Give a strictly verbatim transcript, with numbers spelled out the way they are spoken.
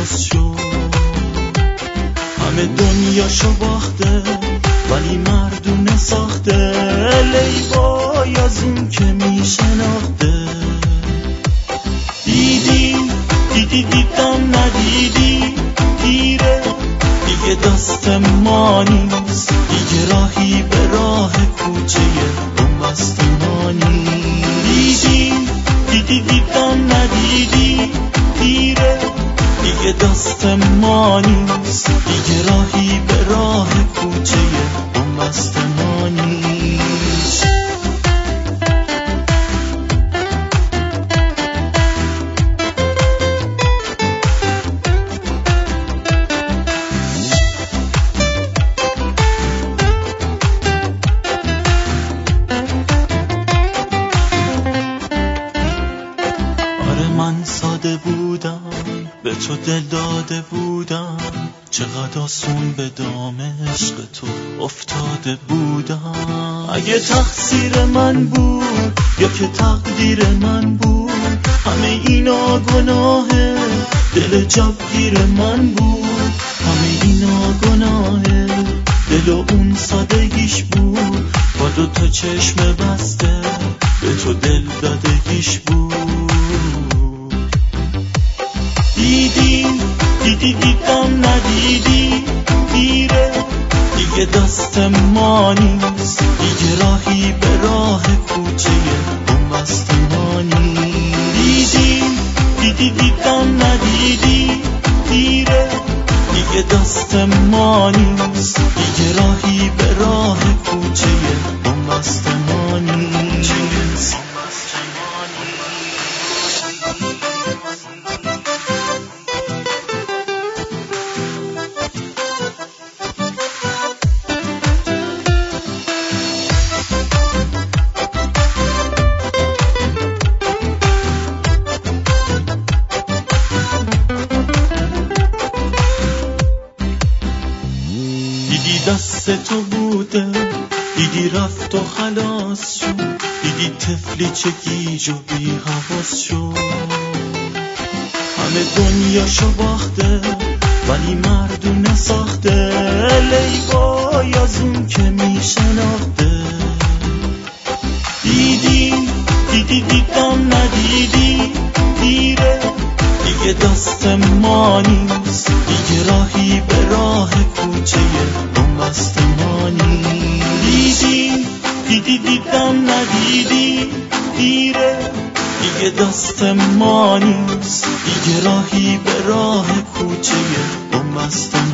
حواس شد. همه دنیاشو باخته ولی مردونه ساخته، لیبای از اون که میشناخته. دیدی دیدی دیدم ندیدی، دیره دیگه دست ما نیست، دیگه راهی به راه کوچه اون بست ما نیست. دیدی دیدی دیدم ندیدی، دیره دیگه دست ما نیست، دیگه راهی به راه کوچه اون بست ما نیست. من ساده بودم، به تو دل داده بودم، چقدر آسون به دام عشق تو افتاده بودم. اگه تقصیر من بود یا که تقدیر من بود، همه اینا گناهه، دل جوگیر من بود. همه اینا گناهه، دل و اون سادگیش بود، با دو تا چشم بسته به تو دل دادگیش بود. دیدی دیدی دیدم ندیدی، دیره دیگه دست ما نیست، دیگه راهی به راه کوچه اون بست ما نیست. دیدی دیدی دیدم ندیدی، دیره دیگه دست ما نیست، دیگه راهی به راه کوچه اون بست ما نیست. دیدی دست تو بوده، دیدی رفت و خلاص شد، دیدی طفلی چه گیج و بی حواس شد. همه دنیاشو باخته ولی مردونه ساخته، لیبای از اون که میشناخته. دیدی دیدی دیدم ندیدی، دیره دیگه دست ما نیست، دیگه راهی به راه کوچه اون بست ما نیست. دیدی دیدی دیدم ندیدی، دیره دیگه دست ما نیست، دیگه راهی به راه کوچه اون بست